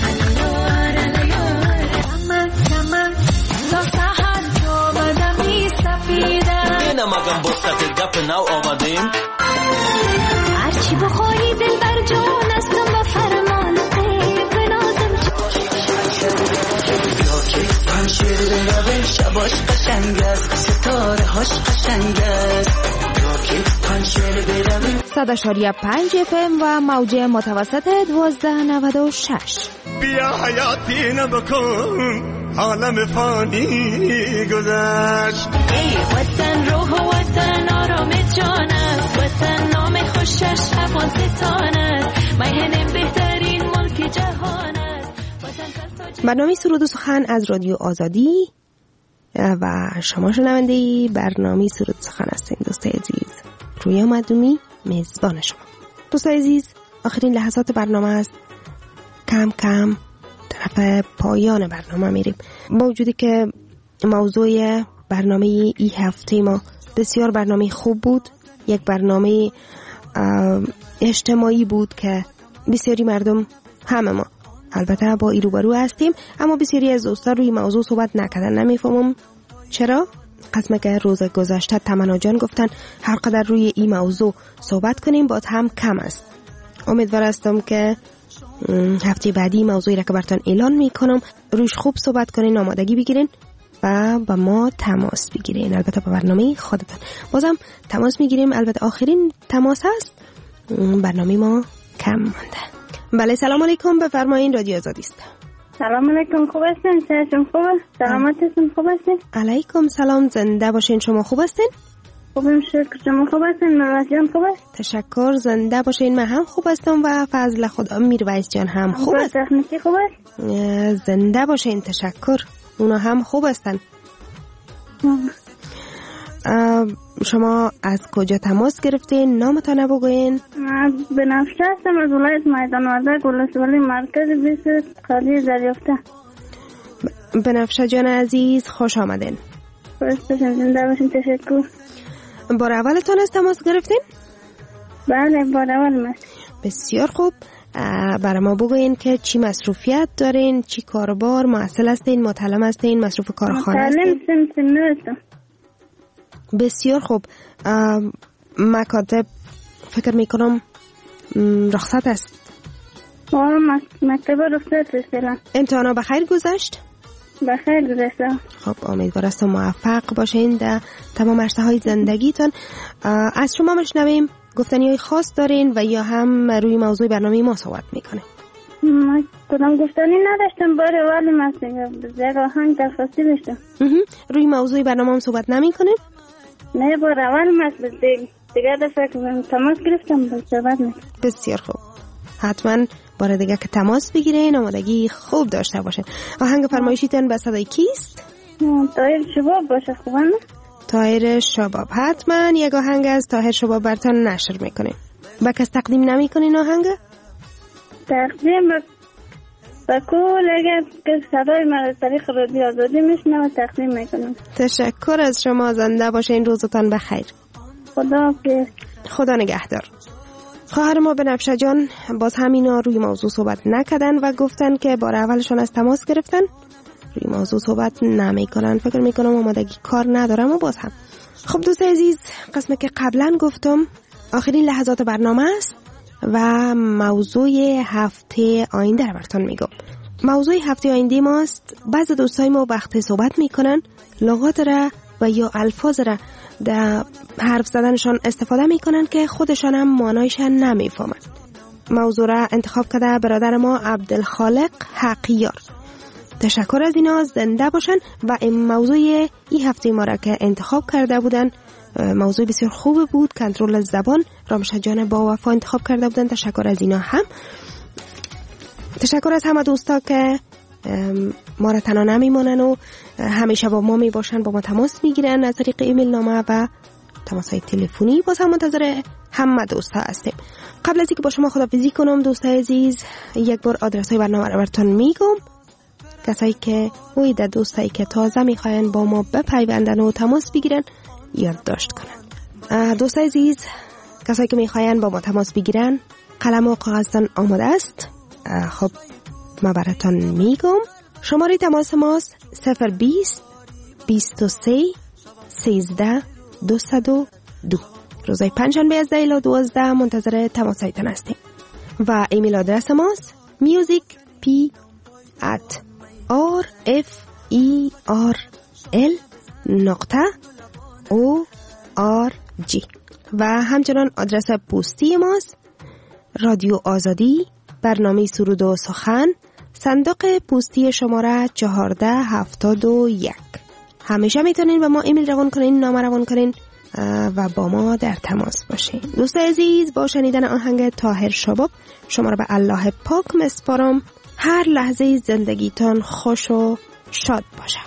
هلیار هلیار کمر کمر تا سحر جو بدمی سفیدم.
نمگم بسخت گپ نو آمدیم.
هرچی بخوایی دل بر جان استم و فرمان قیب بنازم.
بیا که پنشیر بروه شباش قشنگ است ستاره هاش قشنگ است. بیا
صد اشاری پنج اف ام و موج متوسط دوازده نود و شش.
بیا حیاتی نبکن عالم فانی گذشت.
ای وطن روح و وطن آرام جان است، وطن نام خوشش حفاظتان است، میهن بهترین ملک جهان است.
برنامه سرود و سخن از رادیو آزادی و شما شنونده برنامه سرود و سخن هستین. دوستای عزیز، رویا مدومی میزبان شما. دوستای عزیز، آخرین لحظات برنامه است. کم کم طرف پایان برنامه میریم. با وجودی که موضوع برنامه ای هفته ما بسیار برنامه خوب بود، یک برنامه اجتماعی بود که بسیاری مردم، همه ما البته با ای روبرو هستیم، اما بسیاری از دوستان روی موضوع صحبت نکردن. نمیفهمم چرا. قسمه که روز گذشته تمنا جان گفتن هر قدر روی این موضوع صحبت کنیم باز هم کم است. امیدوار هستم که هفته بعدی موضوعی را که براتون اعلان میکنم روش خوب صحبت کنین، آمادگی بگیرین و با ما تماس بگیرین. البته با برنامه خودتان بازم تماس میگیریم. البته آخرین تماس هست، برنامه ما کم مانده. بله، سلام علیکم، بفرمایین، رادیو آزادی است.
سلام علیکم، خوب هستین؟ صحتون خوبه؟ سلامتتون خوب هستین؟
علیکم سلام، زنده باشین. شما خوب هستین؟
خوبم شکر. شما خوب هستین؟ مروت جان خوب است؟
تشکر، زنده باشین. من هم خوب هستم و فضل خدا میرویس جان هم خوب است.
تکنیکی خوب است؟
زنده باشین. تشکر، اونا هم خوب هستن. شما از کجا تماس گرفتین؟ نامتان بگوین.
من بنفشه هستم از ولایت میدان وردک، ولسوالی مرکز بیست خالی دریافته.
بنفشه جان عزیز، خوش آمدین.
خوش باشین، زنده باشین. تشکر.
بار اولتان از تماس گرفتین؟
بله، بار اول است.
بسیار خوب. برای ما بگوین که چی مصروفیت دارین، چی کاربار، معسل هستین، متعلم هستین، مصروف کارخانه هستین؟
متعلم سن هستم.
بسیار خوب. مکاتب فکر میکنم رخصت است.
آه، مکتب رخصت است.
امتحانا بخیر گذشت؟
بخیر گذشت.
خب، امیدوار هستم موفق باشین در تمام رشته‌های زندگیتان. از شما مشنویم گفتنی‌های خاص دارین و یا هم روی موضوع برنامه ما صحبت میکنه؟
من کدام گفتنی نداشتم، باره ولی من زیر آهنگ درخواستی داشتم.
روی موضوع برنامه هم صحبت نمیکنیم؟
نه، بار اول من دیگه دفعه که تماس گرفتم با صحبت میکنم.
بسیار خوب، حتما بار دیگه که تماس بگیرین آمادگی خوب داشته باشین. آهنگ فرمایشیتون به صدای کیست؟
طاهر شباب باشه. خوبه نه؟
طاهر شباب. حتما یک آهنگ از طاهر شباب براتون نشر میکنیم. با کس تقدیم نمیکنین آهنگ؟
تقدیم با کل اگر که صدای من از طریق رادیو آزادی میشنم تقدیم میکنم.
تشکر از شما، زنده باشین، روزتان بخیر.
خدا حافظ.
خدا نگهدار. خواهر ما بنفشه جان باز همینا روی موضوع صحبت نکردن و گفتن که بار اولشون از تماس گرفتن روی موضوع صحبت نمیکنن. فکر میکنم آمادگی کار ندارم و باز هم. خب دوست عزیز، قسمه که قبلا گفتم آخرین لحظات برنامه است و موضوع هفته آینده رو براتون میگم. موضوع هفته آینده ماست. بعض دوستای ما وقتی صحبت میکنن لغات را و یا الفاظ را در حرف زدنشان استفاده میکنن که خودشان هم معنایشان نمیفهمن. موضوع را انتخاب کرده برادر ما عبدالخالق حقیار. تشکر از اینا، زنده باشن. و این موضوع این هفته ما را که انتخاب کرده بودن موضوع بسیار خوب بود. کنترل زبان، رامشه جان با وفا انتخاب کرده بودن. تشکر از اینا هم. تشکر از همه دوستا که ما را تنها نمیمونن و همیشه با ما می باشن، با ما تماس میگیرن از طریق ایمیل نامه و تماس های تلفنی. باز هم منتظر همه دوستا هستیم. قبل از اینکه با شما خداحافظی کنم دوستای عزیز، یک بار آدرس های برنامه رو براتون میگم. کسایی که وید دوستایی که تازه میخواین با ما بپیوندن و تماس بگیرن یادداشت کنن. دوستای عزیز، کسایی که میخواین با ما تماس بگیرن قلم و کاغذتان آماده است؟ خب ما براتون میگم. شماره تماس ماست صفر بیست بیست و سه سیزده دوصد و دو. روزای پنجشنبه از ده الی دوازده منتظر تماسایتان هستیم. و ایمیل آدرس ماست میوزیک پی ات آر اف ای آر ال نقطه او آر جی. همچنان آدرس پستی ماست رادیو آزادی، برنامه سرود و سخن، صندوق پستی شماره چهارده هفتاد و یک. همیشه میتونین به ما ایمیل روان کنین، نامه روان کنین و با ما در تماس باشین. دوست عزیز، با شنیدن آهنگ طاهر شباب شما را به الله پاک مسپارم. هر لحظه زندگیتان خوش و شاد باشه.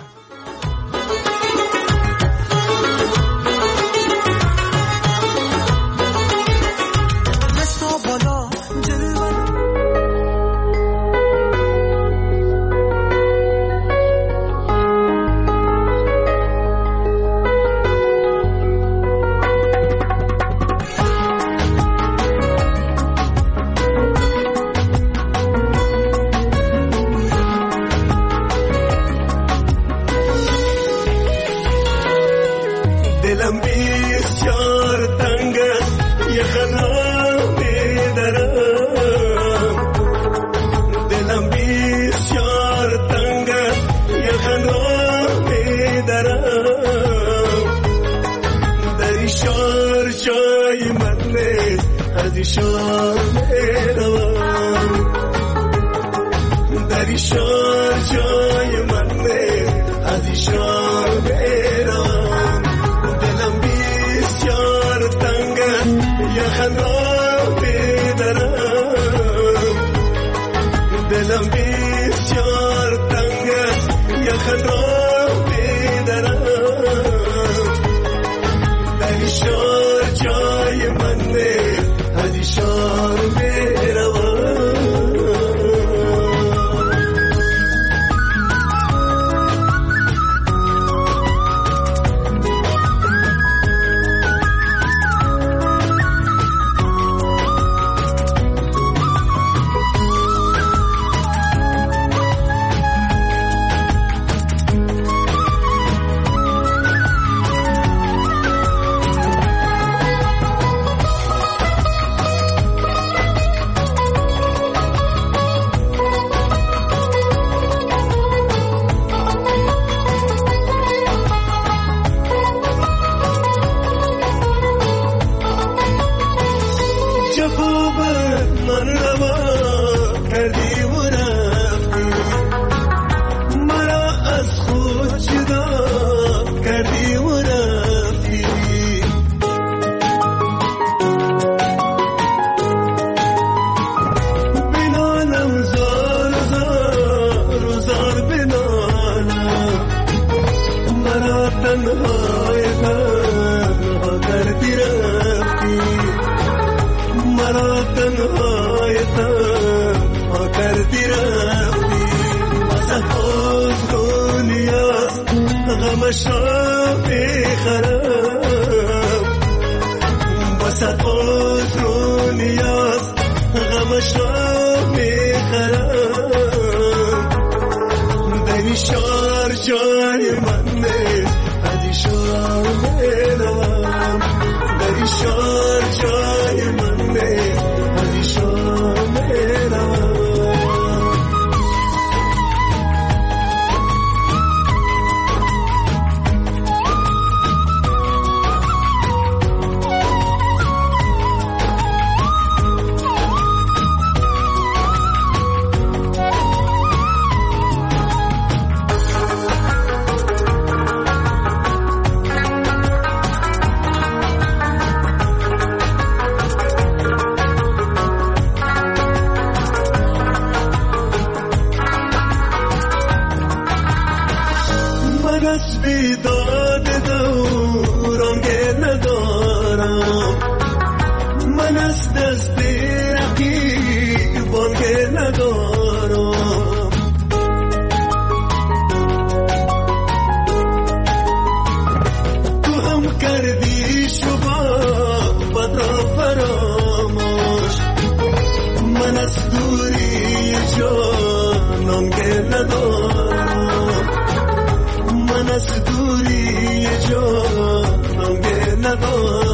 من از دوری جانم ندارم